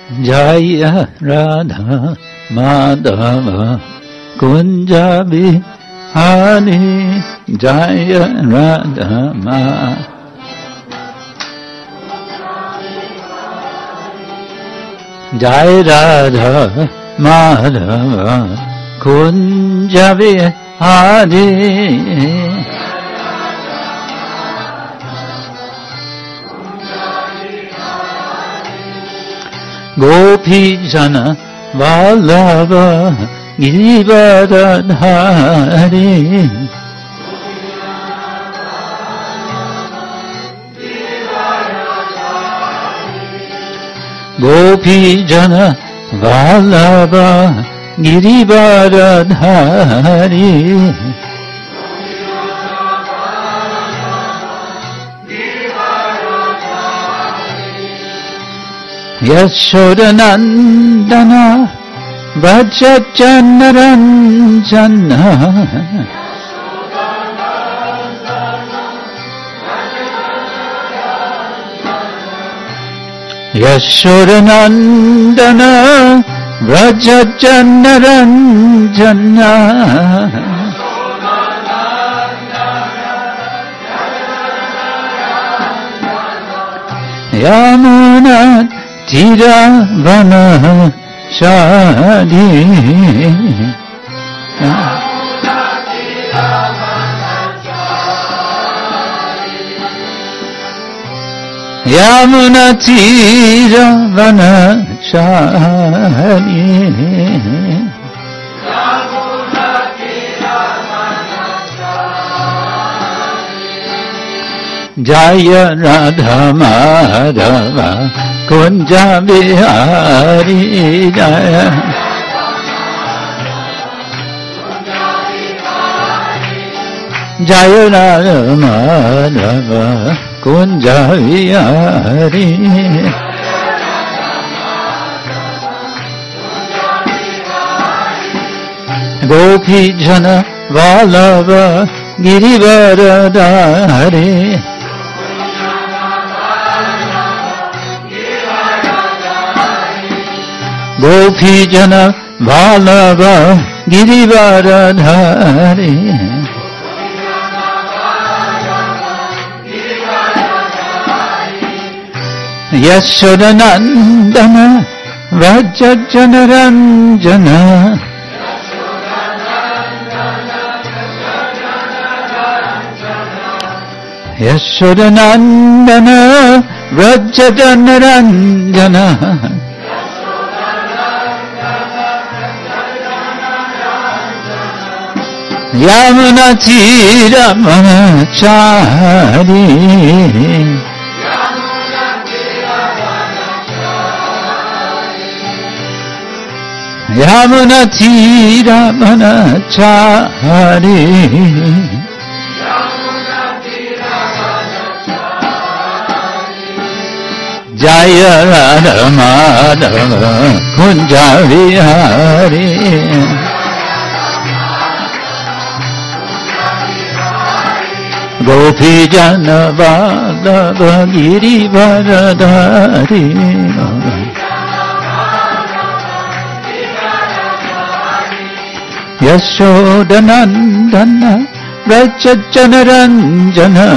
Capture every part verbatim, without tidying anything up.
Jaya Radha Madhava Kunja Bihari Jaya Radha Madhava Jaya Radha Madhava Kunja Bihari Gopi Jana Vallabha Girivardhari Gopi Jana Vallabha Girivardhari Yashodanandana Vrajajanaranjana Yashodanandana Vrajajanaranjana Yamuna Tiravana Shadi Yamuna Tiravana Shadi Jaya Radha Madhava Kunja Bihari Jaya Jaya Radha Madhava Kunja Bihari Gopi Jana Vallabha Girivardhari Gopi Jana Vallabha Girivardhari Yashodanandana Vrajajanaranjana Yashodanandana Vrajajanaranjana Yamuna Tiravana Chari Yamuna Tiravana Chari Jaya Radha Madhava Kunja Bihari Gopi Jana Vallabha Girivardhari Yashodanandana Vrajajanaranjana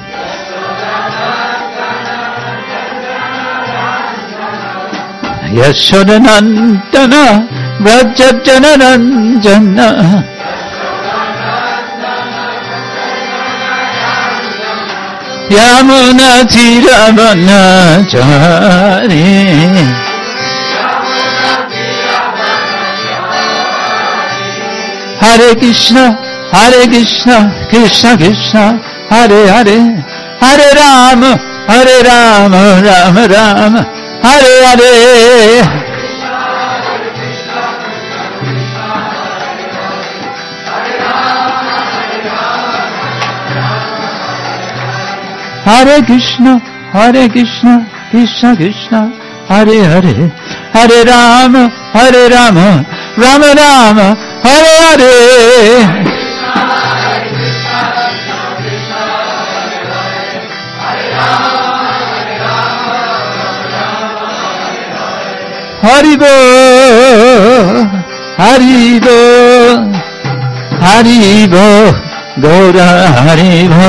Yashodanandana Vrajajanaranjana Yamuna Tiravana Chari Hare Krishna Hare Krishna Krishna Krishna Hare Hare Hare Rama Hare Rama Rama Rama Hare Hare Hare Krishna, Hare Krishna, Krishna Krishna, Hare Hare, Hare Rama, Hare Rama, Rama Rama, Hare Hare. Haribo, Haribo, Haribo, Gaura Haribo.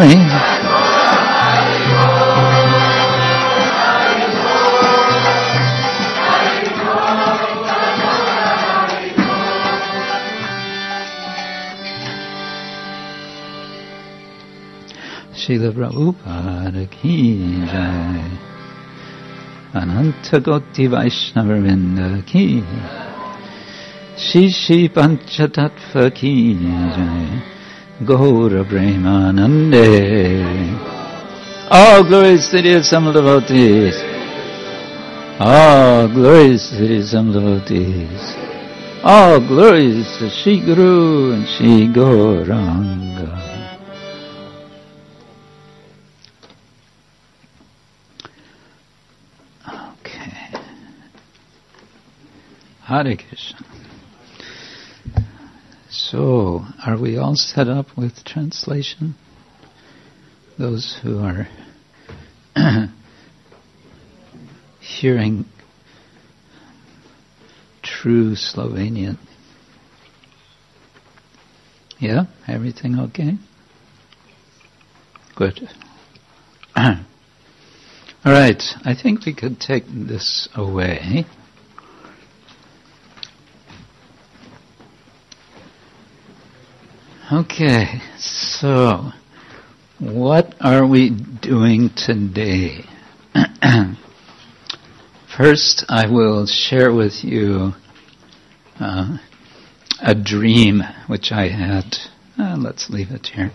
Srila Prabhupada ki jai. Ananta Koti Vaishnava Vrinda ki. Shishi Panchatattva ki jai. Gaura Premanande. All glories to the some devotees. All glories to the some devotees. All glories to Shri Guru and Shri Gauranga. Hare Krishna. So, are we all set up with translation? Those who are hearing true Slovenian. Yeah? Everything okay? Good. All right. I think we could take this away. Okay, so what are we doing today? First, I will share with you uh, a dream which I had. Uh, let's leave it here.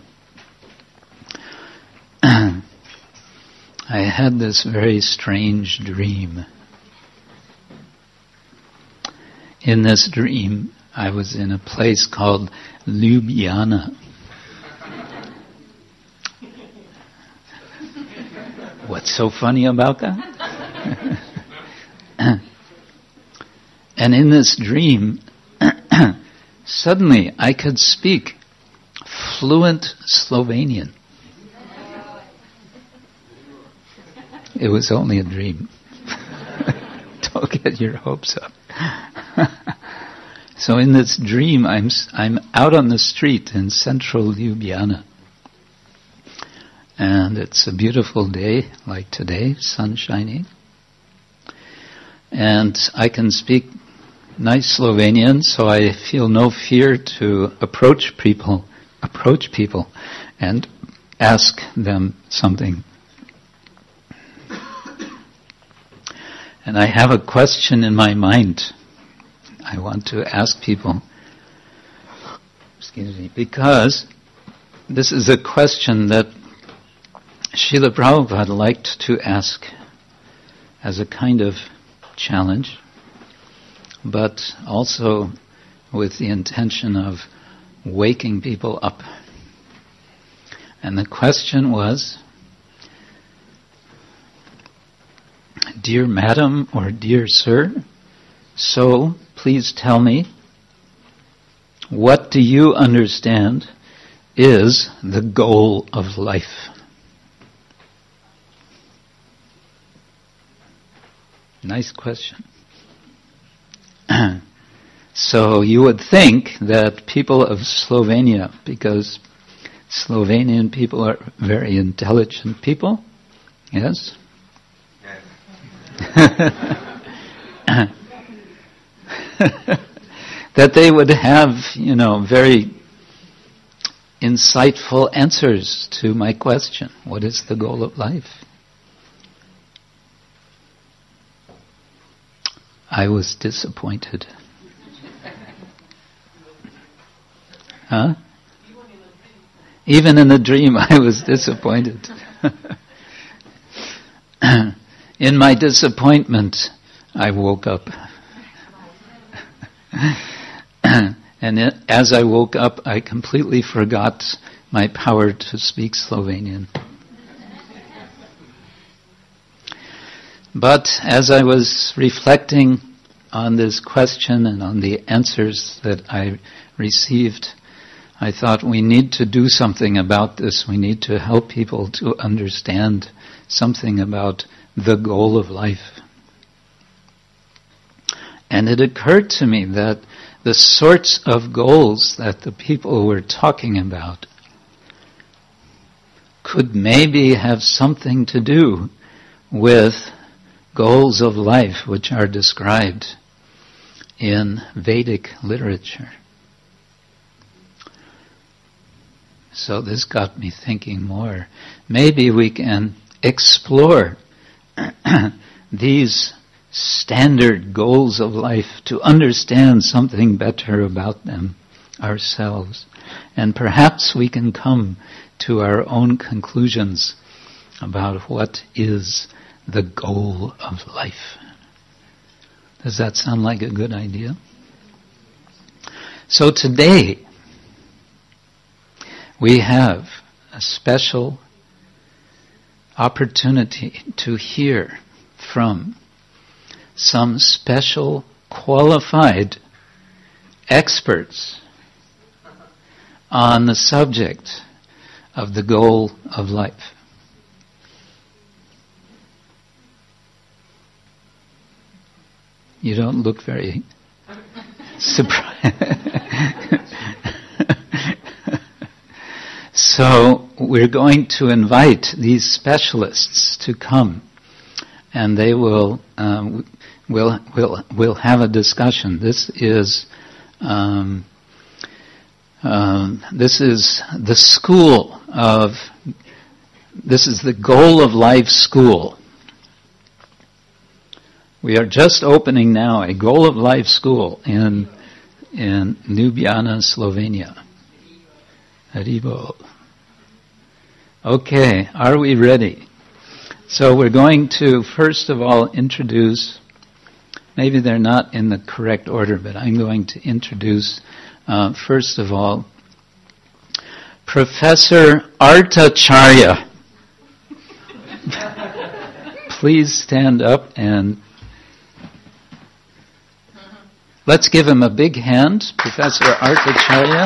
I had this very strange dream. In this dream, I was in a place called Ljubljana. What's so funny about that? And in this dream, suddenly I could speak fluent Slovenian. It was only a dream. Don't get your hopes up. So in this dream, I'm I'm out on the street in central Ljubljana. And it's a beautiful day, like today, sun shining. And I can speak nice Slovenian, so I feel no fear to approach people, approach people and ask them something. And I have a question in my mind. I want to ask people, excuse me, because this is a question that Srila Prabhupada liked to ask as a kind of challenge, but also with the intention of waking people up. And the question was, "Dear Madam or dear Sir, so please tell me, what do you understand is the goal of life?" Nice question. So you would think that people of Slovenia, because Slovenian people are very intelligent people, yes? That they would have, you know, very insightful answers to my question. What is the goal of life? I was disappointed. Huh? Even in the dream, I was disappointed. In my disappointment, I woke up. And it, as I woke up, I completely forgot my power to speak Slovenian. But as I was reflecting on this question and on the answers that I received, I thought we need to do something about this. We need to help people to understand something about the goal of life. And it occurred to me that the sorts of goals that the people were talking about could maybe have something to do with goals of life which are described in Vedic literature. So this got me thinking more. Maybe we can explore these standard goals of life to understand something better about them ourselves. And perhaps we can come to our own conclusions about what is the goal of life. Does that sound like a good idea? So today, we have a special opportunity to hear from some special qualified experts on the subject of the goal of life. You don't look very surprised. So we're going to invite these specialists to come, and they will um, will will will have a discussion. This is um, um, this is the school of this is the Goal of Life school. We are just opening now a Goal of Life school in in Ljubljana, Slovenia. Haribo. Okay, are we ready? So we're going to first of all introduce, maybe they're not in the correct order, but I'm going to introduce uh, first of all Professor Artacharya. Please stand up and let's give him a big hand, Professor Artacharya.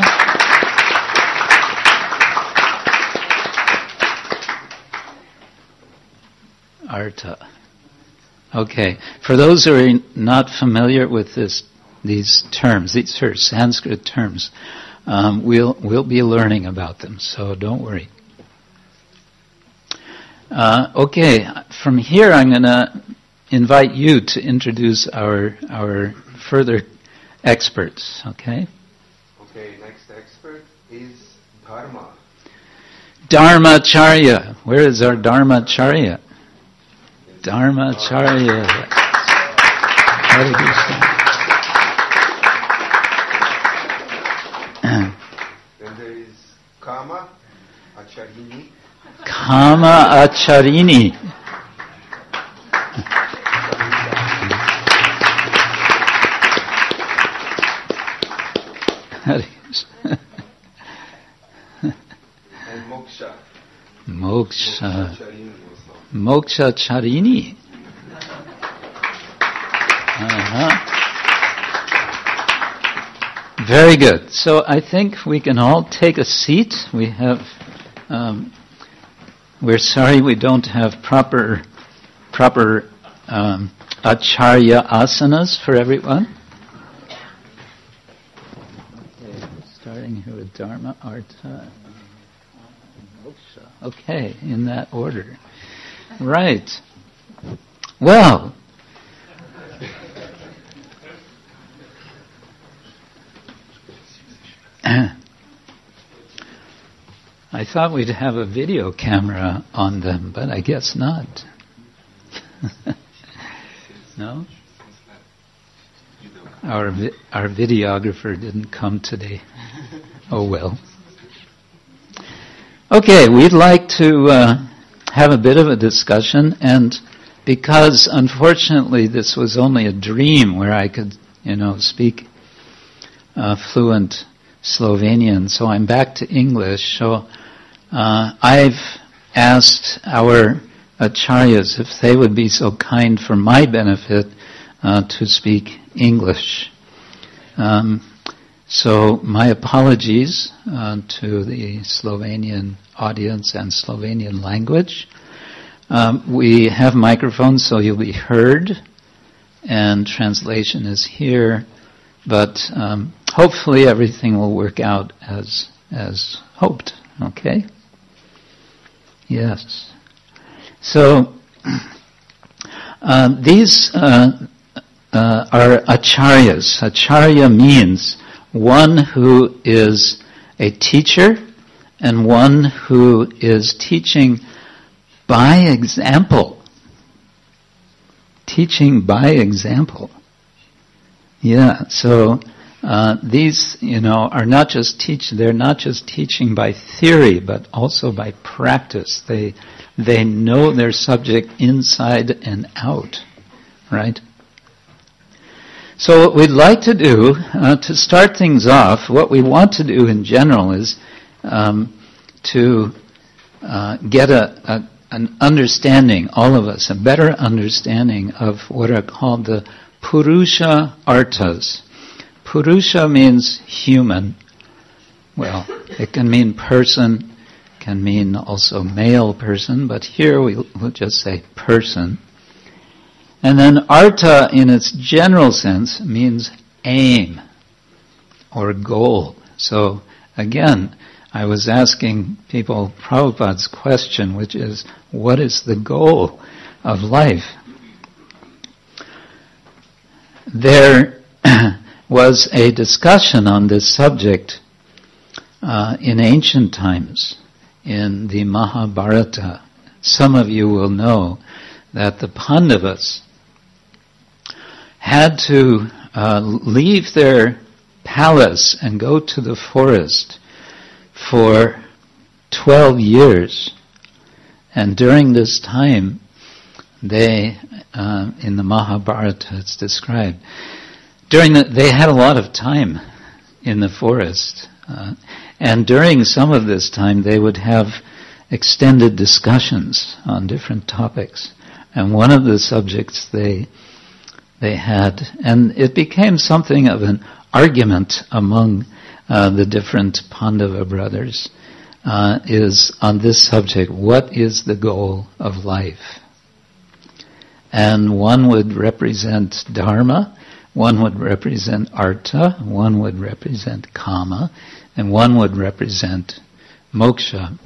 Arta. Okay. For those who are not familiar with this, these terms, these are Sanskrit terms, um, we'll we'll be learning about them. So don't worry. Uh, okay. From here, I'm going to invite you to introduce our our further experts. Okay. Okay. Next expert is Dharma. Dharmacharya. Where is our Dharmacharya? Dharmacharya. Hare Krishna. Then there is Kama Acharini. Kama Acharini. Hare Krishna. And Moksha. Moksha. Moksha Charini also. Moksha Charini. Uh-huh. Very good. So I think we can all take a seat. We have, um, we're sorry we don't have proper, proper um, Acharya asanas for everyone. Okay, starting here with Dharma, Arta, Moksha. Okay, in that order. Right. Well, I thought we'd have a video camera on them, but I guess not. No? Our vi- our videographer didn't come today. Oh well. Okay, we'd like to uh, have a bit of a discussion, and because unfortunately this was only a dream where I could, you know, speak uh, fluent Slovenian, so I'm back to English. So uh, I've asked our acharyas if they would be so kind for my benefit uh, to speak English. Um, so my apologies uh, to the Slovenian audience and Slovenian language. Um, we have microphones so you'll be heard, and translation is here, but um, hopefully everything will work out as as hoped. Okay? Yes. So uh, these uh, uh, are acharyas. Acharya means one who is a teacher and one who is teaching by example. Teaching by example. Yeah, so uh, these, you know, are not just teach. They're not just teaching by theory, but also by practice. They they know their subject inside and out, right? So what we'd like to do uh, to start things off, what we want to do in general is um, to uh, get a, a an understanding, all of us, a better understanding of what are called the Purusha Arthas. Purusha means human. Well, it can mean person, can mean also male person, but here we will just say person. And then Artha, in its general sense, means aim or goal. So, again, I was asking people Prabhupada's question, which is, what is the goal of life? There was a discussion on this subject uh, in ancient times, in the Mahabharata. Some of you will know that the Pandavas had to uh, leave their palace and go to the forest for twelve years. And during this time, they, uh, in the Mahabharata it's described, during the, they had a lot of time in the forest. Uh, and during some of this time, they would have extended discussions on different topics. And one of the subjects they they had, and it became something of an argument among uh, the different Pandava brothers, uh, is on this subject, what is the goal of life? And one would represent dharma, one would represent artha, one would represent kama, and one would represent moksha.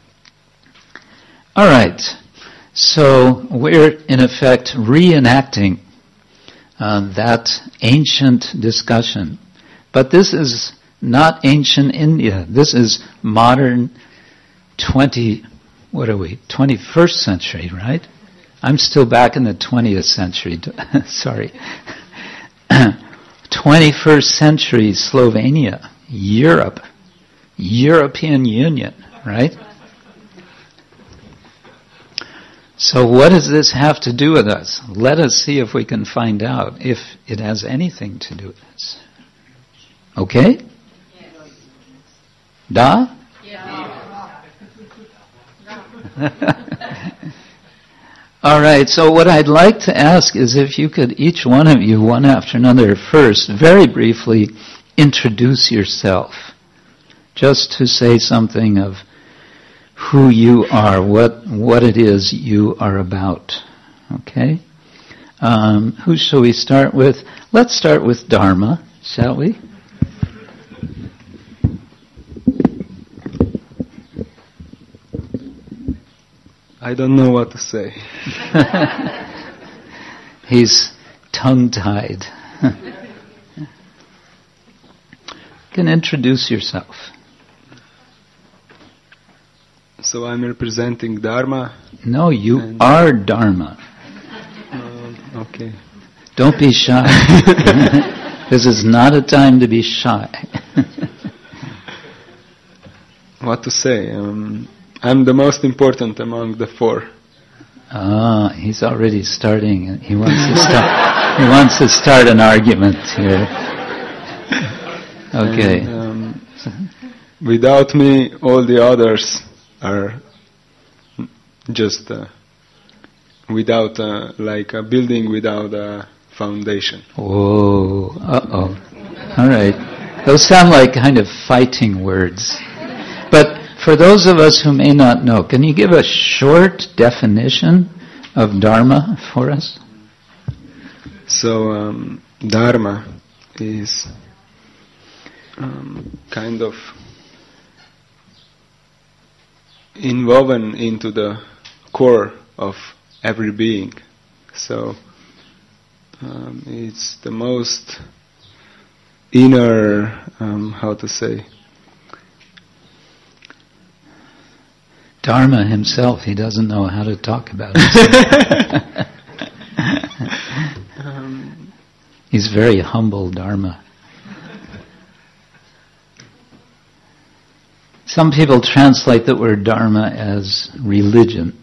All right, so we're in effect reenacting uh, that ancient discussion. But this is not ancient India. This is modern twenty, what are we, twenty-first century, right? I'm still back in the twentieth century. Sorry. twenty-first century Slovenia, Europe, European Union, right? So what does this have to do with us? Let us see if we can find out if it has anything to do with us. Okay? Yes. Da? Yeah. All right, so what I'd like to ask is if you could, each one of you, one after another, first, very briefly, introduce yourself. Just to say something of who you are, what what it is you are about. Okay? Um, who shall we start with? Let's start with Dharma, shall we? I don't know what to say. He's tongue-tied. You can introduce yourself. So I'm representing Dharma? No, you are Dharma. Uh, okay. Don't be shy. This is not a time to be shy. What to say? Um, I'm the most important among the four. Ah, he's already starting. He wants to start. He wants to start an argument here. Okay. And, um, without me, all the others are just uh, without, uh, like a building without a foundation. Whoa. Uh-oh. All right. Those sound like kind of fighting words. But for those of us who may not know, can you give a short definition of Dharma for us? So um, Dharma is um, kind of inwoven into the core of every being. So um, it's the most inner, um, how to say, Dharma himself, he doesn't know how to talk about it. um, He's very humble, Dharma. Some people translate the word Dharma as religion.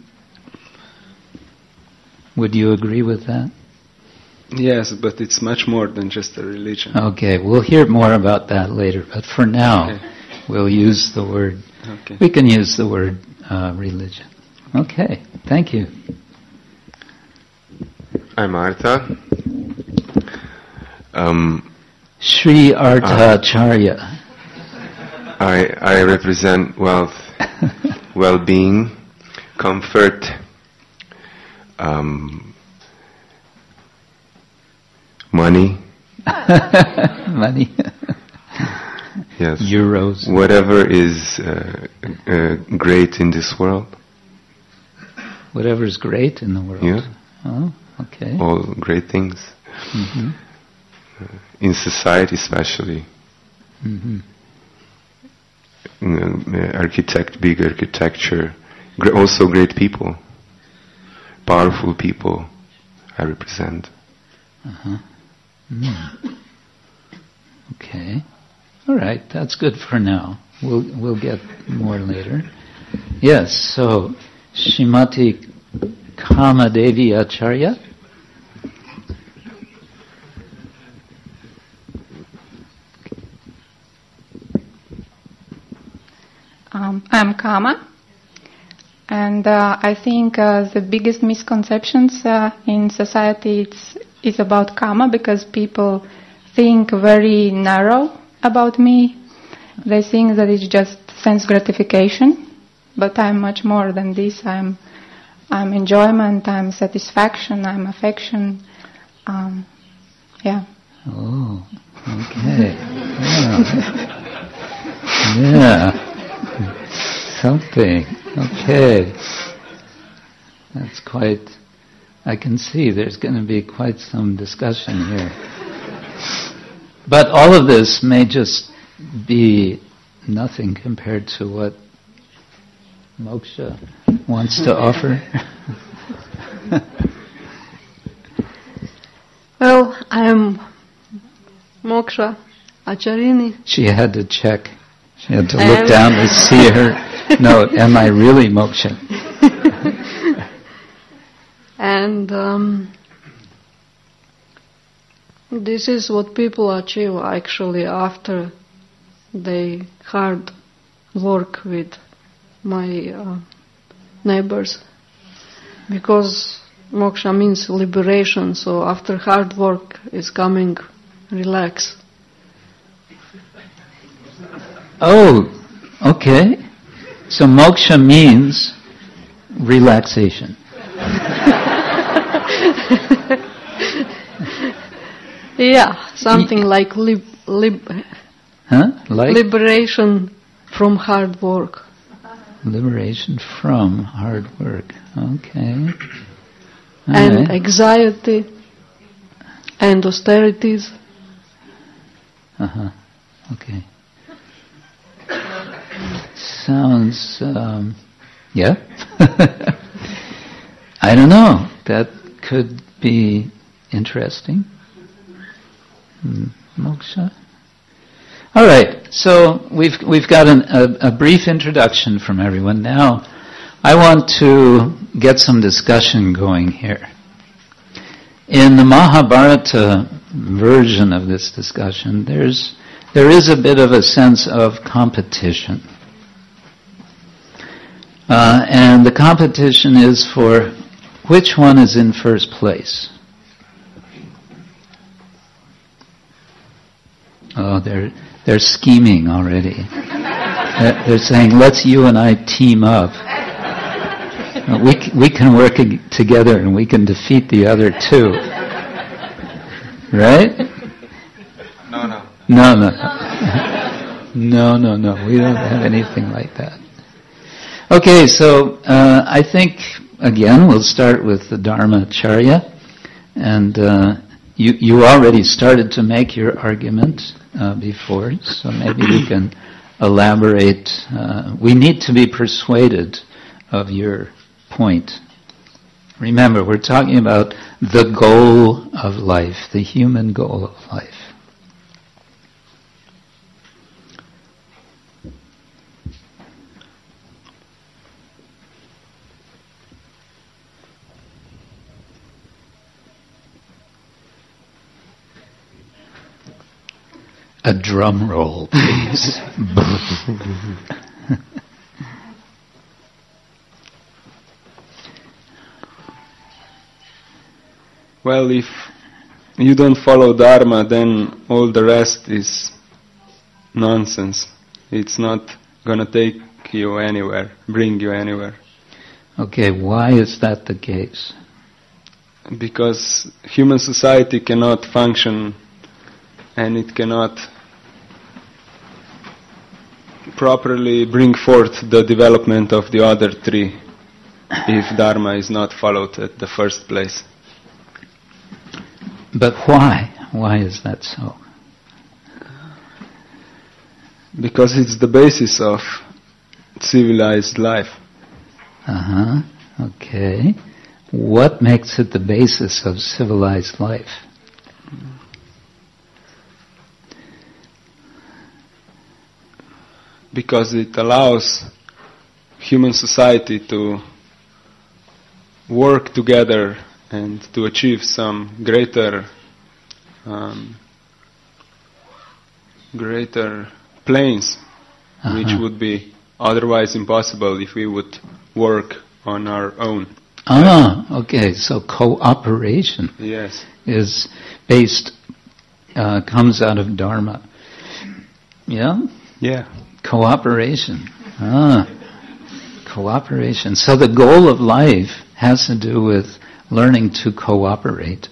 Would you agree with that? Yes, but it's much more than just a religion. Okay, we'll hear more about that later, but for now, Okay. we'll use the word, Okay. we can use the word uh, religion. Okay, thank you. I'm Martha. Um, Sri Arthacharya. I I represent wealth, well-being, comfort, um, money. Money. Yes. Euros. Whatever is uh, uh, great in this world. Whatever's great in the world. Yeah. Oh, okay. All great things. Mm-hmm. In society especially. Mm-hmm. You know, uh, architect, big architecture. Gr- also great people. Powerful people I represent. Uh-huh. Mm. Okay. All right, that's good for now. We'll we'll get more later. Yes, so Srimati Kamadevi Acharya. Um, I'm Kama, and uh, I think uh, the biggest misconceptions uh, in society it's, is about Kama, because people think very narrow about me. They think that it's just sense gratification, but I'm much more than this. I'm I'm enjoyment, I'm satisfaction, I'm affection. Um, yeah. Oh, okay. Yeah. Yeah. Something. Okay. That's quite, I can see there's going to be quite some discussion here. But all of this may just be nothing compared to what Moksha wants to offer. Well, I am Moksha Acharini. She had to check. She had to I look am- down to see her note. Am I really Moksha? And um, this is what people achieve actually after they hard work with my uh, neighbors. Because moksha means liberation, so after hard work is coming relax. Oh, okay. So moksha means relaxation. Yeah, something like lib, lib, Huh? Like liberation from hard work. liberation from hard work. Okay. All And right. anxiety and austerities. Uh-huh. Okay. Sounds, um, yeah. I don't know. That could be interesting. Hmm, moksha. All right. So we've we've got an, a, a brief introduction from everyone. Now, I want to get some discussion going here. In the Mahabharata version of this discussion, there's there is a bit of a sense of competition. Uh, and the competition is for which one is in first place. Oh, they're they're scheming already. They're, they're saying, "Let's you and I team up. Uh, we c- we can work ag- together and we can defeat the other two." Right? No, no. No, no, no. No, no, no. We don't have anything like that. Okay, so uh, I think, again, we'll start with the Dharmacharya. And uh, you, you already started to make your argument uh, before, so maybe you can elaborate. Uh, we need to be persuaded of your point. Remember, we're talking about the goal of life, the human goal of life. A drum roll, please. Well, if you don't follow Dharma, then all the rest is nonsense. It's not going to take you anywhere, bring you anywhere. Okay, why is that the case? Because human society cannot function and it cannot properly bring forth the development of the other three if Dharma is not followed at the first place. But why? Why is that so? Because it's the basis of civilized life. Uh-huh. Okay. What makes it the basis of civilized life? Because it allows human society to work together and to achieve some greater um, greater planes, uh-huh. which would be otherwise impossible if we would work on our own. Ah, okay. So cooperation yes. is based, uh, comes out of Dharma. Yeah? Yeah. Cooperation. Ah, cooperation. So the goal of life has to do with learning to cooperate.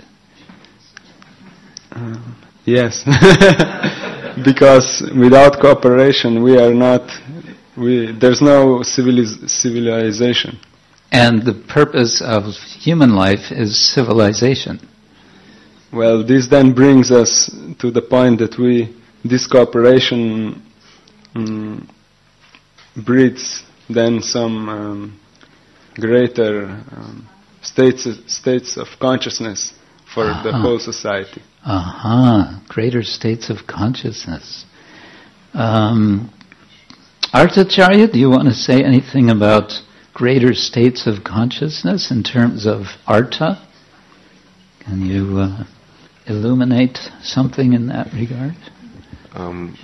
Uh, yes. Because without cooperation we are not, we, there's no civiliz- civilization. And the purpose of human life is civilization. Well, this then brings us to the point that we, this cooperation Mm, breeds then some um, greater um, states states of consciousness for uh-huh. the whole society. Aha, uh-huh. Greater states of consciousness. Um, Arthacharya, do you want to say anything about greater states of consciousness in terms of artha? Can you uh, illuminate something in that regard? Um,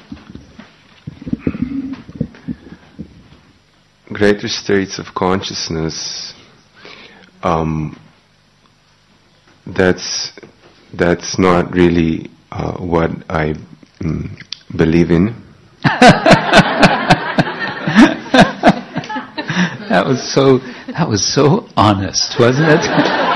greater states of consciousness, um, that's that's not really uh, what I mm, believe in. That was so that was so honest, wasn't it?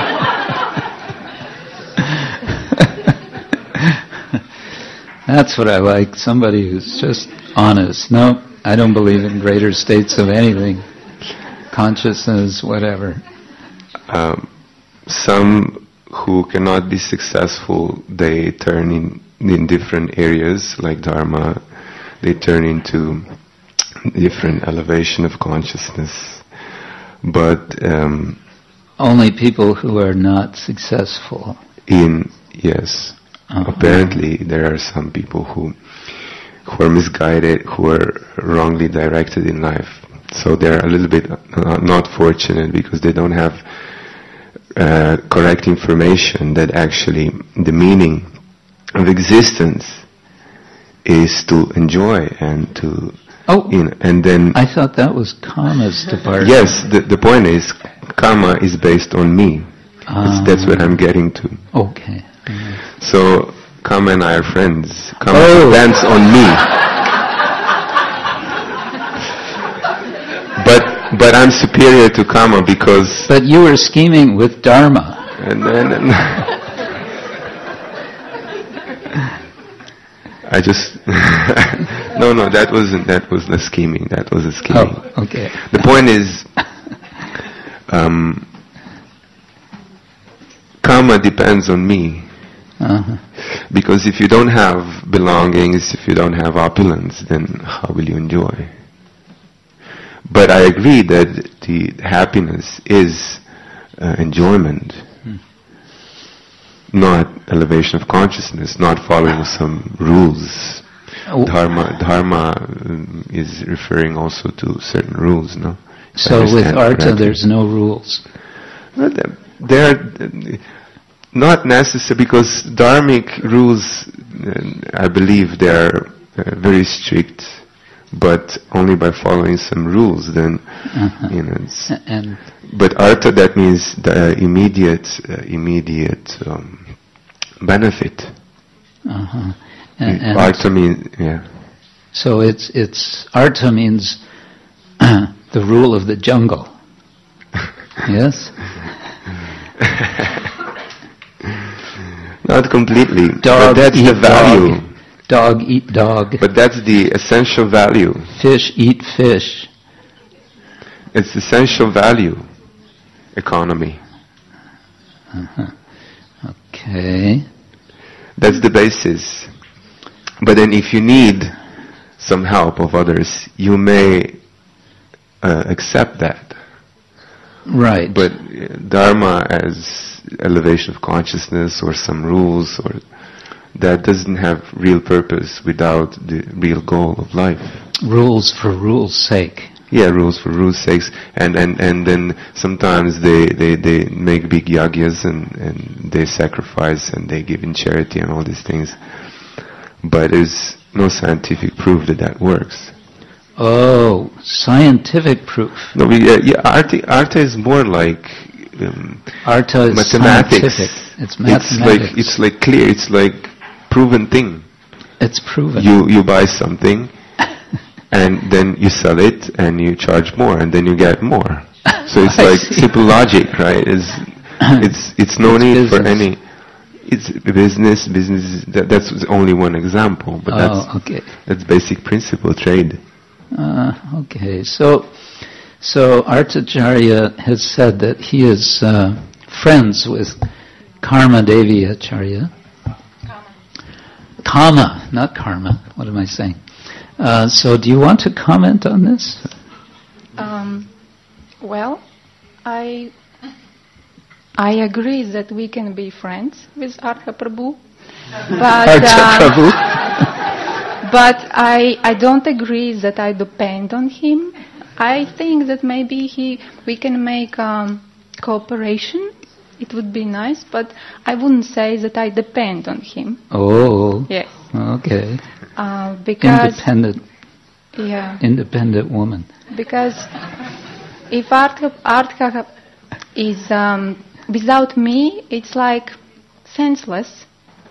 That's what I like, somebody who's just honest. No, I don't believe in greater states of anything. Consciousness, whatever. Um, some who cannot be successful, they turn in, in different areas, like Dharma, they turn into different elevation of consciousness. But um, only people who are not successful. In, yes. Uh-huh. Apparently there are some people who who are misguided, who are wrongly directed in life. So they're a little bit uh, not fortunate because they don't have uh, correct information that actually the meaning of existence is to enjoy and to... Oh, you know, and then I thought that was karma's department. Yes, the, the point is karma is based on me. Uh, that's what I'm getting to. Okay. Mm-hmm. So karma and I are friends. Karma oh. depends on me. but but I'm superior to karma because... But you were scheming with Dharma. And then... And I just no, no. That wasn't. That was the scheming. That was the scheming. Oh, okay. The point is, um, karma depends on me. Uh-huh. Because if you don't have belongings, if you don't have opulence, then how will you enjoy? But I agree that the happiness is uh, enjoyment, hmm. not elevation of consciousness, not following some rules. Oh. Dharma, dharma um, is referring also to certain rules, no? So with artha, there's no rules. Well, there are not necessary, because dharmic rules, uh, I believe, they are uh, very strict. But only by following some rules, then uh-huh. you know. It's, and but artha, that means the immediate, uh, immediate um, benefit. Uh-huh. And, and artha means, yeah. So it's it's artha means the rule of the jungle. Yes. Not completely. Dog but that's eat the value. Dog. Dog eat dog. But that's the essential value. Fish eat fish. It's essential value. Economy. Uh-huh. Okay. That's the basis. But then if you need some help of others, you may uh, accept that. Right. But uh, dharma as elevation of consciousness or some rules, or that doesn't have real purpose without the real goal of life. Rules for rules' sake. Yeah, rules for rules' sakes. And, and, and then sometimes they, they, they make big yagyas and, and they sacrifice and they give in charity and all these things. But there's no scientific proof that that works. Oh, scientific proof. No, we, uh, yeah, artha, artha is more like um, artha is mathematics. Scientific. It's mathematics. It's like it's like clear. It's like proven thing. It's proven. You you buy something, and then you sell it, and you charge more, and then you get more. So it's like see. simple logic, right? It's it's it's no it's need business. for any. It's business. Business. That, that's only one example, but oh, that's okay. that's basic principle trade. Uh, okay, so so Arthacharya has said that he is uh, friends with Karma Devi Acharya. Kama. Kama, not karma. What am I saying? Uh, so do you want to comment on this? Um, well, I I agree that we can be friends with Artha Prabhu, but Artha uh, Prabhu. But I, I don't agree that I depend on him. I think that maybe he we can make um, cooperation. It would be nice, but I wouldn't say that I depend on him. Oh. Yes. Okay. Uh, because independent. Yeah. Independent woman. Because if Artha, Artha is um, without me, it's like senseless.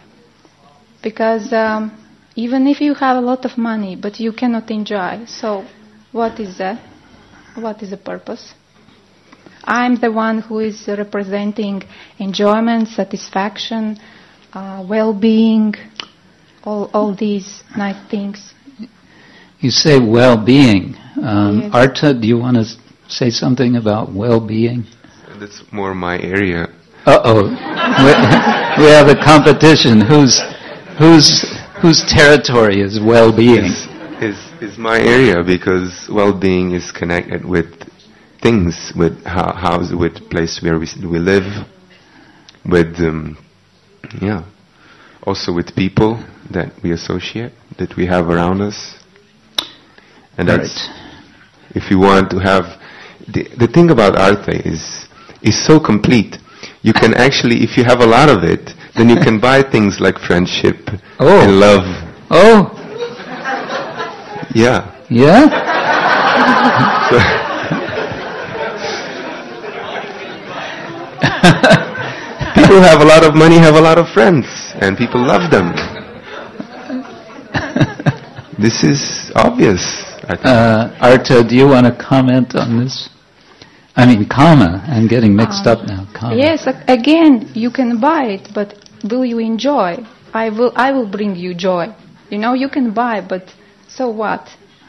Because. Um, Even if you have a lot of money, but you cannot enjoy, so what is that? What is the purpose? I'm the one who is representing enjoyment, satisfaction, uh, well-being, all all these nice things. You say well-being. Um, yes. Artha, do you want to say something about well-being? That's more my area. Uh-oh. we, we have a competition. Who's who's... Whose territory is well-being? Is, is is my area, because well-being is connected with things, with how house, with place where we we live, with um, yeah, also with people that we associate, that we have around us, and that's right. If you want to have the the thing about artha is is so complete. You can actually, if you have a lot of it, then you can buy things like friendship oh. and love. Oh. Yeah. Yeah? So people who have a lot of money have a lot of friends, and people love them. This is obvious, I think. Uh, Artha, do you want to comment on this? I mean, karma. I'm getting mixed um, up now. Karma. Yes, again, you can buy it, but will you enjoy? I will. I will bring you joy. You know, you can buy, but so what?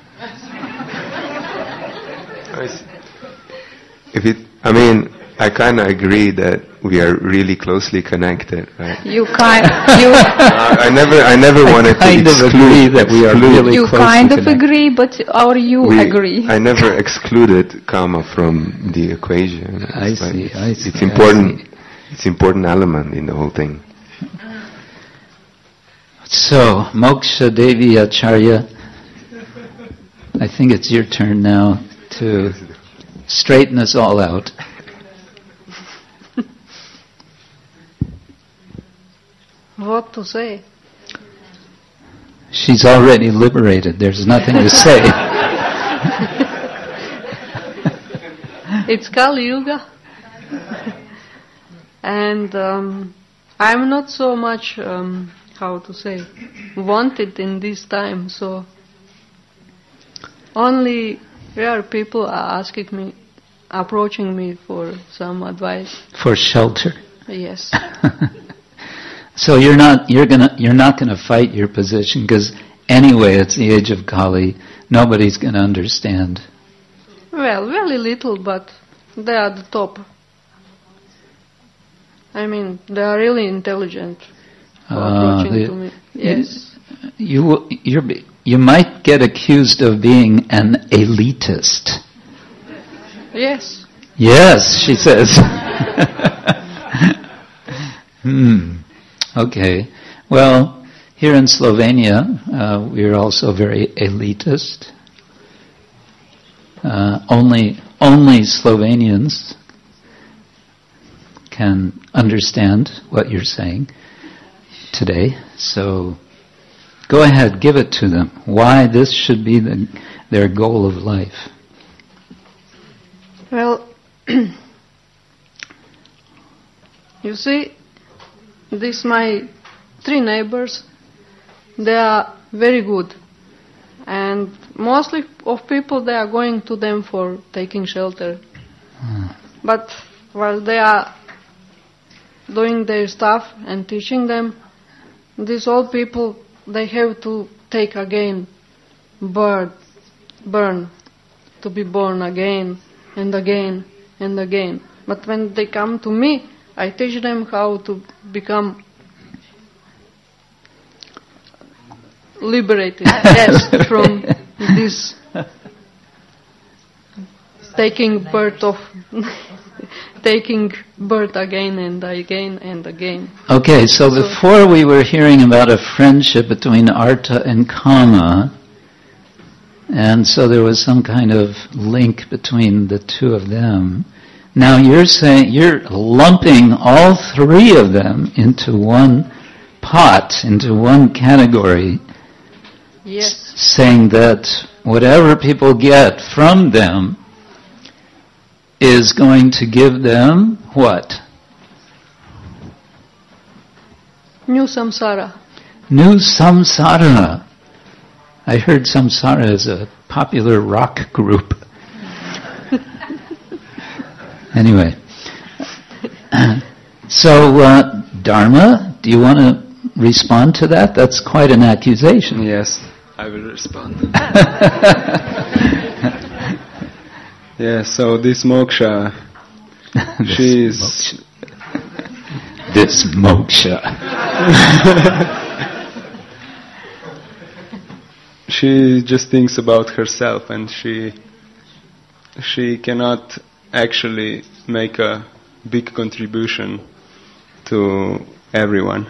I see. If it, I mean, I kind of agree that we are really closely connected, right? You kind, you. uh, I never, I never wanted I kind to of exclude agree that we are really You closely kind of connected. agree, but or you we, agree? I never excluded karma from the equation. I It's see, like- I see, It's I important. see. It's important element in the whole thing. So, Moksha Devi Acharya, I think it's your turn now to straighten us all out. What to say? She's already liberated. There's nothing to say. It's Kali Yuga. And um, I'm not so much, um, how to say, wanted in this time. So only rare people are asking me, approaching me for some advice. For shelter. Yes. So you're not you're gonna you're not gonna fight your position because anyway it's the age of Kali. Nobody's gonna understand. Well, very little, but they are the top. I mean, they are really intelligent. Uh, approaching the- to me. Yes. You you're you might get accused of being an elitist. Yes. Yes, she says. hmm. Okay. Well, here in Slovenia, uh, we are also very elitist. Uh, only only Slovenians can understand what you're saying today. So go ahead, give it to them. Why this should be the, their goal of life. Well, you see, these my three neighbors, they are very good. And mostly of people, they are going to them for taking shelter. Hmm. But while they are doing their stuff and teaching them, these old people, they have to take again, burn, burn, to be born again and again and again. But when they come to me, I teach them how to become liberated, yes, from this taking birth of taking birth again and again and again. Okay, so So- before we were hearing about a friendship between Artha and Kama, and so there was some kind of link between the two of them. Now you're saying, you're lumping all three of them into one pot, into one category, Yes, s- saying that whatever people get from them is going to give them what? new samsara. New Samsara. I heard Samsara is a popular rock group. Anyway. So, uh, Dharma, do you want to respond to that? That's quite an accusation. Yes, I will respond. Yeah, so this moksha, This she is, moksha. This moksha. she just thinks about herself, and she she cannot actually make a big contribution to everyone.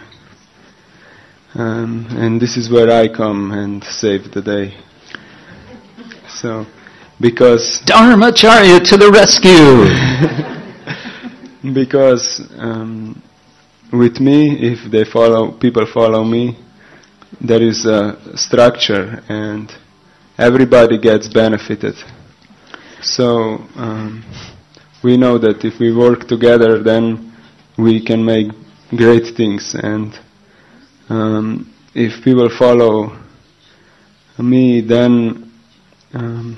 Um, and this is where I come and save the day. So, because Dharmacharya to the rescue! because um, with me, if they follow, people follow me, there is a structure, and everybody gets benefited. So um, we know that if we work together, then we can make great things. And um, if people follow me, then um,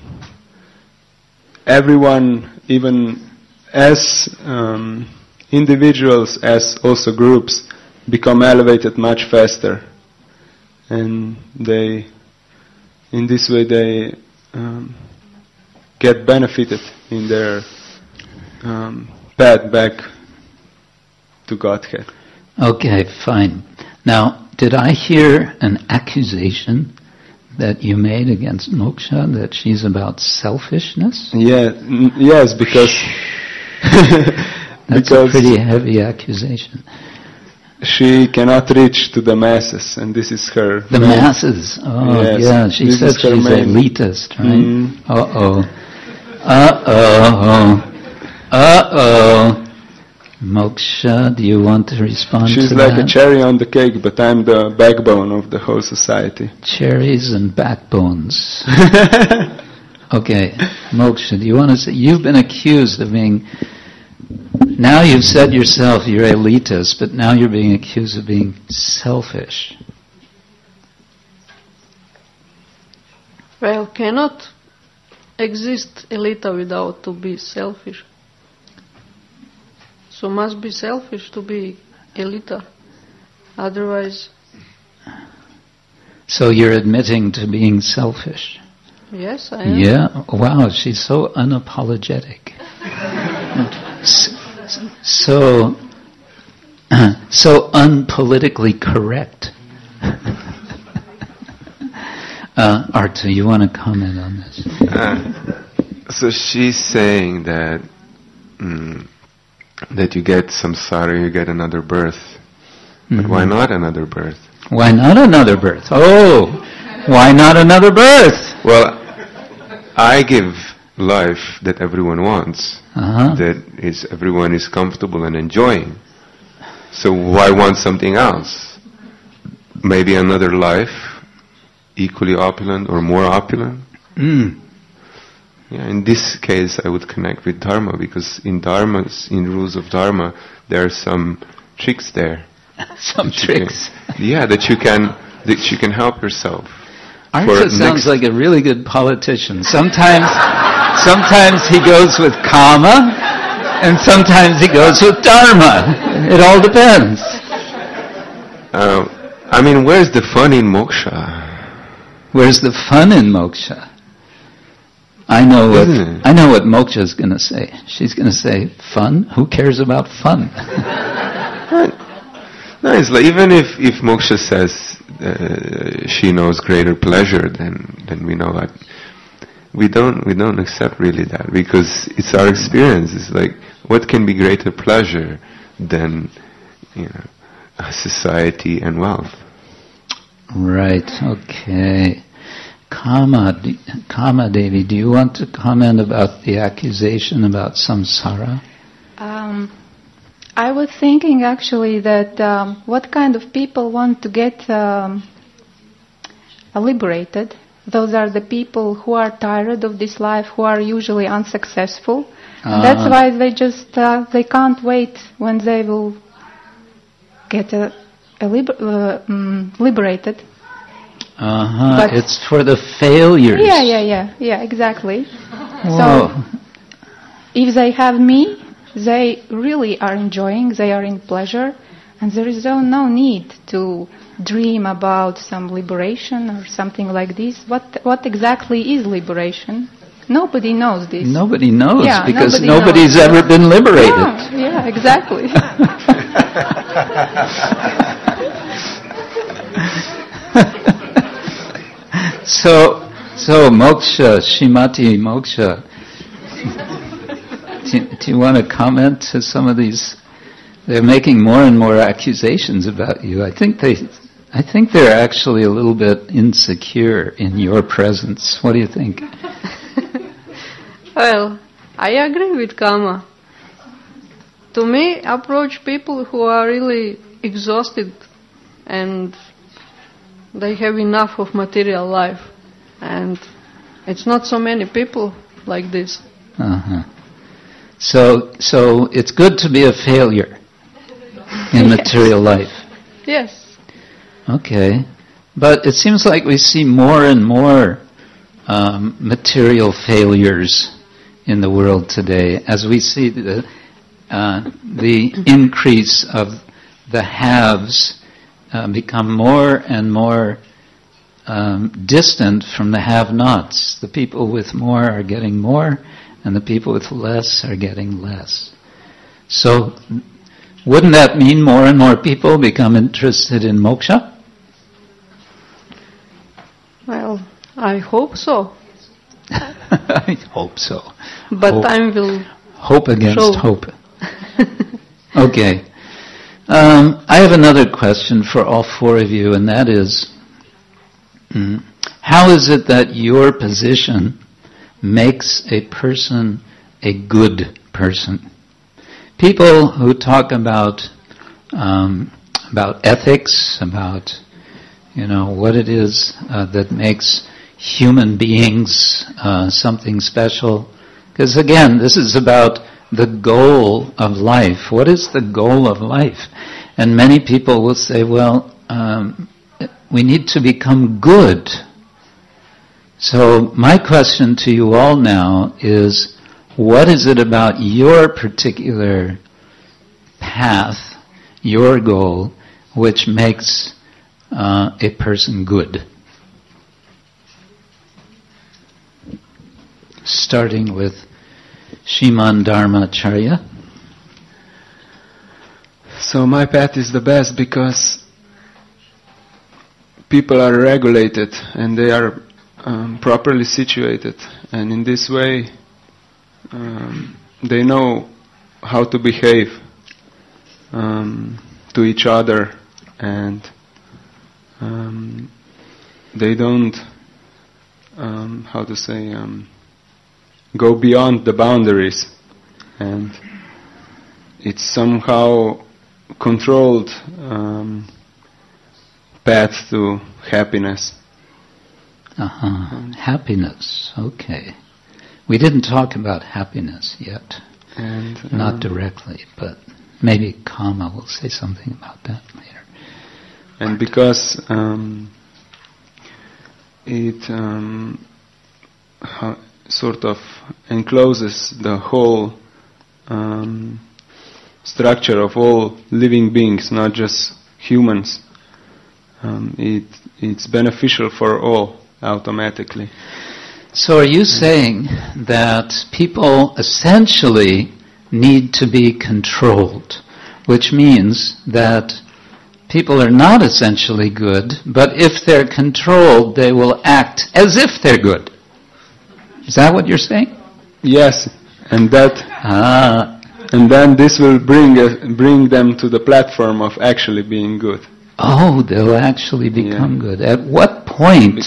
everyone, even as um, individuals, as also groups, become elevated much faster. and they, in this way, they um, get benefited in their um, path back to Godhead. Okay, fine. Now, did I hear an accusation that you made against Moksha, that she's about selfishness? Yeah, n- yes, because That's because a pretty heavy accusation. she cannot reach to the masses, and this is her. The main- masses. Oh, Yes, yeah. She this said is her she's main- elitist, right? Mm. Uh-oh. Uh-oh. Uh-oh. Moksha, do you want to respond She's to like that? a cherry on the cake, but I'm the backbone of the whole society. Cherries and backbones. Okay, Moksha, do you want to say, you've been accused of being, now you've said yourself you're elitist, but now you're being accused of being selfish. Well, cannot exist Elita without to be selfish. So must be selfish to be Elita. Otherwise, So you're admitting to being selfish. yes, I am. Yeah, wow, she's so unapologetic. S- so, so unpolitically correct. uh, Arta, you want to comment on this? Uh, so she's saying that mm, that you get samsara, you get another birth. But Mhm. why not another birth? Why not another birth? Oh, why not another birth? Well, I give life that everyone wants, Uh-huh. that is everyone is comfortable and enjoying. So why want something else? Maybe another life, equally opulent or more opulent. Mm. Yeah, in this case, I would connect with Dharma, because in Dharmas, in rules of Dharma, there are some tricks there. Some that you can- tricks. yeah, that you can that you can help yourself. Arta For sounds next- like a really good politician. Sometimes, sometimes he goes with Kama, and sometimes he goes with Dharma. It all depends. Uh, I mean, where's the fun in moksha? Where's the fun in moksha? I know what Isn't it? I know what moksha is going to say. She's going to say, "Fun? Who cares about fun?" No, it's like even if, if moksha says uh, she knows greater pleasure, then then we know that we don't we don't accept really that, because it's our experience. It's like, what can be greater pleasure than, you know, society and wealth? Right. Okay. Kama, do- Kama Devi, do you want to comment about the accusation about samsara? Um, I was thinking actually that um, what kind of people want to get um, liberated? Those are the people who are tired of this life, who are usually unsuccessful. Ah. That's why they just uh, they can't wait when they will get uh, a liber- uh, um, liberated. Uh-huh. But- It's for the failures. Yeah, yeah, yeah, yeah, exactly. Whoa. So if they have me, they really are enjoying, they are in pleasure, and there is no, no need to dream about some liberation or something like this. What what exactly is liberation? Nobody knows this. Nobody knows, Yeah, because nobody nobody's knows. ever been liberated. Yeah, yeah, exactly. So, so moksha, Shrimati Moksha. do, you- do you want to comment to some of these? They're making more and more accusations about you. I think they, I think they're actually a little bit insecure in your presence. What do you think? Well, I agree with Kama. To me, approach people who are really exhausted and they have enough of material life. And it's not so many people like this. Uh-huh. So, so it's good to be a failure in Yes. material life. Yes. Okay. But it seems like we see more and more um, material failures in the world today as we see the, uh, the increase of the haves uh, become more and more um, distant from the have-nots. The people with more are getting more, and the people with less are getting less. So, wouldn't that mean more and more people become interested in moksha? Well, I hope so. I hope so. But hope, time will hope against show. hope. Okay. Um, I have another question for all four of you, and that is, mm, how is it that your position makes a person a good person? People who talk about um, about ethics, about you know what it is uh, that makes human beings uh, something special, because again, this is about the goal of life. What is the goal of life? And many people will say, well, um, we need to become good. So my question to you all now is, what is it about your particular path, your goal, which makes uh, a person good? Starting with Shriman Dharmacharya. So my path is the best because people are regulated and they are um, properly situated, and in this way um, they know how to behave um, to each other, and um, they don't um, how to say um, go beyond the boundaries, and it's somehow controlled um, path to happiness. Uh-huh. Um, happiness, okay. We didn't talk about happiness yet, and um, not directly, but maybe Kama will say something about that later. And because um, it um, ha- sort of encloses the whole um, structure of all living beings, not just humans. Um, it it's beneficial for all automatically. So are you saying that people essentially need to be controlled, which means that people are not essentially good, but if they're controlled, they will act as if they're good? Is that what you're saying? Yes, and that, ah. and then this will bring uh, bring them to the platform of actually being good. Oh, they'll actually become yeah. good. At what point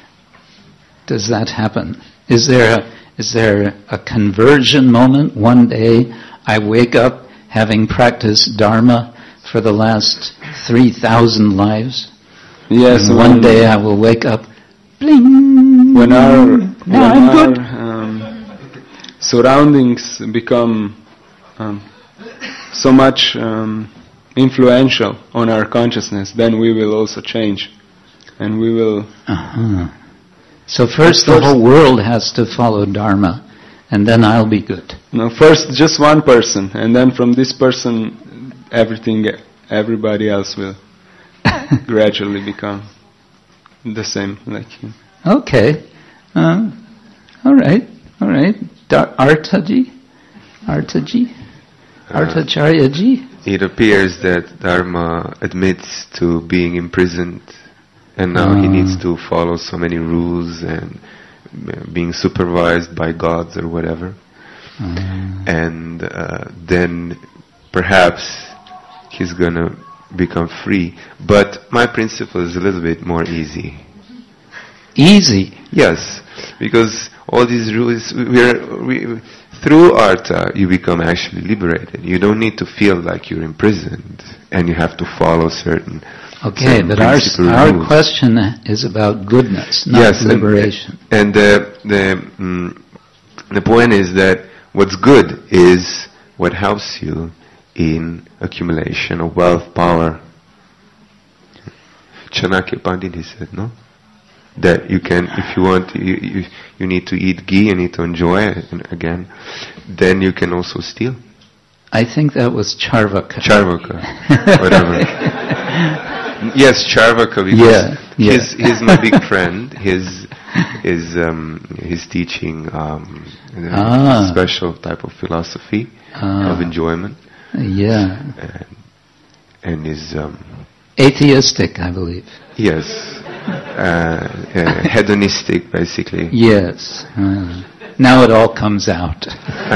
does that happen? Is there a, is there a conversion moment? One day I wake up having practiced Dharma for the last three thousand lives. Yes. And one day I will wake up, bling. When our, now when I'm our good. Um, surroundings become um, so much um, influential on our consciousness, then we will also change, and we will. Uh-huh. So first, the whole world has to follow Dharma, and then I'll be good. No, first just one person, and then from this person, everything, everybody else will gradually become the same like him. Okay. Uh, all right. All right. Dar- Artaji? Artaji? Artacharya-ji? It appears that Dharma admits to being imprisoned, and now uh. he needs to follow so many rules and being supervised by gods or whatever. Uh. And uh, then perhaps he's going to become free. But my principle is a little bit more easy. Easy? Yes, because all these rules, we're, we, through Artha, you become actually liberated. You don't need to feel like you're imprisoned and you have to follow certain Okay, certain but our, our rules. question is about goodness, not yes, liberation. And, and the, the, mm, the point is that what's good is what helps you in accumulation of wealth, power. Chanakya Pandit, he said, no? That you can, if you want, you, you, you need to eat ghee, you need to enjoy it, and again, then you can also steal. I think that was Charvaka. Charvaka, whatever. Yes, Charvaka. Because Yeah, yeah. He's, he's my big friend. His his um, his teaching um, Ah. a special type of philosophy Ah. of enjoyment, Yeah. and, and is um, Atheistic, I believe. yes, uh, uh, hedonistic, basically. Yes. Uh, now it all comes out.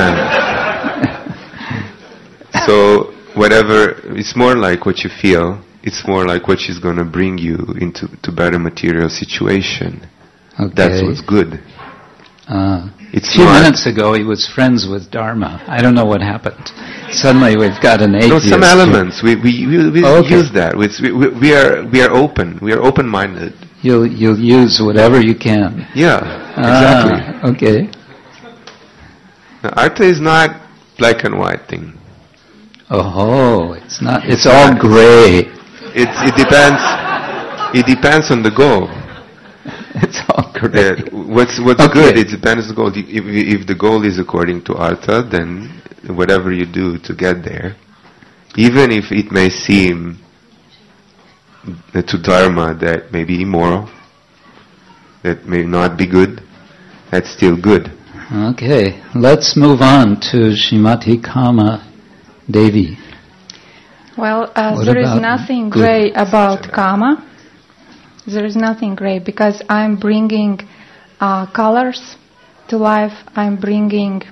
So whatever, it's more like what you feel. It's more like what she's going to bring you into to better material situation. Okay. That's what's good. Uh, It's a few not- minutes ago, he was friends with Dharma. I don't know what happened. Suddenly, we've got an No, atheist. some here. elements. We we we, we Okay. use that. We, we, we are we are open. We are open-minded. You'll you'll use whatever you can. Yeah, exactly. Ah, okay. Now, Artha is not black and white thing. Oh, it's not. It's, It's all not. gray. It it depends. It depends on the goal. It's all gray. Uh, what's what's Okay. good? It depends on the goal. If if the goal is according to Artha, then whatever you do to get there, even if it may seem uh, to Dharma that may be immoral, that may not be good, that's still good. Okay, let's move on to Srimati Kama Devi. Well, uh, What there is about nothing good? gray about karma. There is nothing gray because I'm bringing uh, colors to life. I'm bringing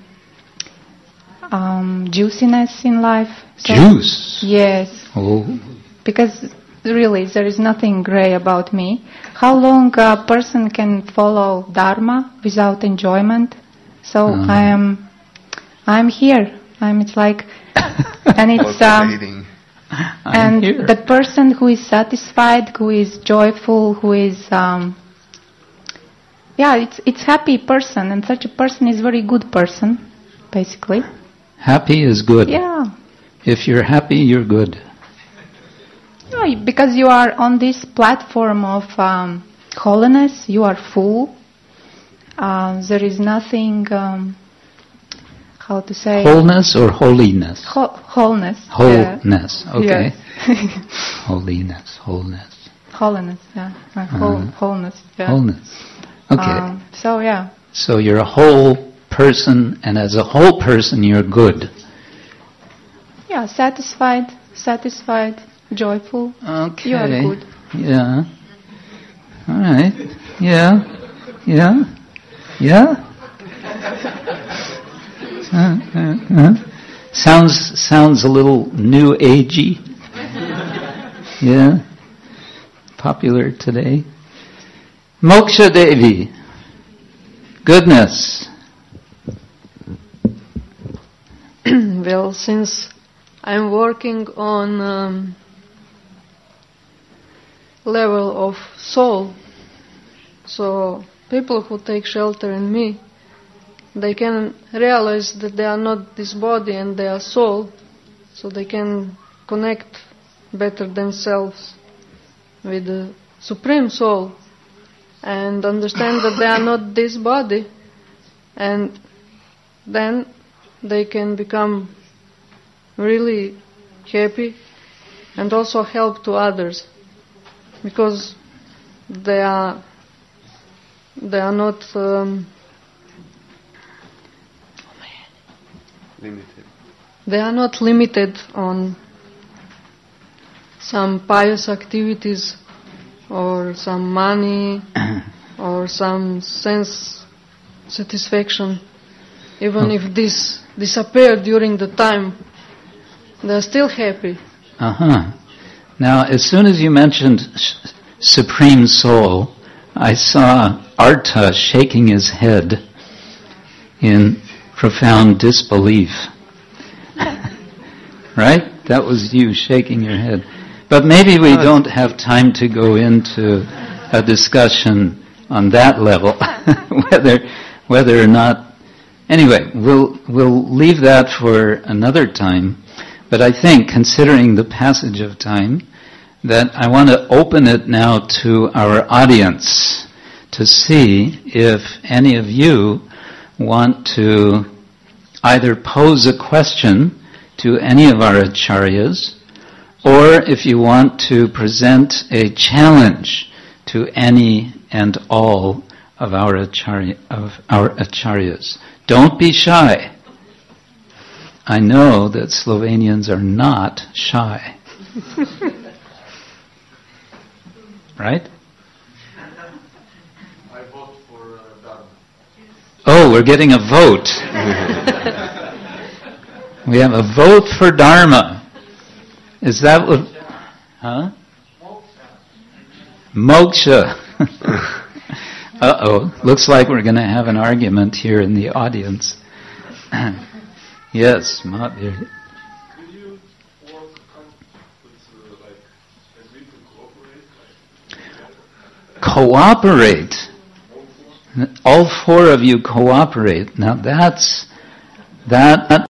um, juiciness in life. So- Juice. Yes, Oh, because really there is nothing gray about me. How long a person can follow Dharma without enjoyment? So Uh-huh. I am, I'm here. I'm. It's like, and it's um, Cultivating. I'm and here. the person who is satisfied, who is joyful, who is um, yeah, it's it's happy person, and such a person is very good person, basically. Happy is good. Yeah. If you're happy, you're good. No, because you are on this platform of um, holiness, you are full. Uh, there is nothing, um, how to say, Wholeness or holiness? Ho- wholeness. yeah. Wholeness. Okay. Yes. Holiness. Wholeness. Holiness. Yeah. Uh, whole, Uh-huh. wholeness. Yeah. Wholeness. Okay. Um, so yeah. So you're a whole person, and as a whole person, you're good. Yeah. Satisfied. Satisfied. Joyful. Okay. You are good. Yeah. All right. Yeah. Yeah. Yeah. Uh, uh, uh. Sounds sounds a little new agey. Yeah. Popular today. Moksha Devi. Goodness. Well, since I'm working on um, level of soul, so people who take shelter in me, they can realize that they are not this body and they are soul, so they can connect better themselves with the Supreme Soul and understand that they are not this body, and then they can become really happy and also help to others, because they are they are not um, Limited. they are not limited on some pious activities or some money or some sense satisfaction. Even if this disappeared during the time, they are still happy. Uh-huh. Now, as soon as you mentioned s- Supreme Soul, I saw Artha shaking his head in profound disbelief. Right? That was you shaking your head. But maybe we don't have time to go into a discussion on that level, whether whether or not. Anyway, we'll we'll leave that for another time. But I think, considering the passage of time, that I want to open it now to our audience to see if any of you want to either pose a question to any of our acharyas, or if you want to present a challenge to any and all of our acharya, of our acharyas. Don't be shy. I know that Slovenians are not shy. Right? I vote for uh, Dharma. Oh, we're getting a vote. We have a vote for Dharma. Is that what? Huh? Moksha. Uh-oh. Looks like we're going to have an argument here in the audience. Yes, Mahavir. Could you work with, uh, like, agree to cooperate? Cooperate. All four of you cooperate. Now that's that.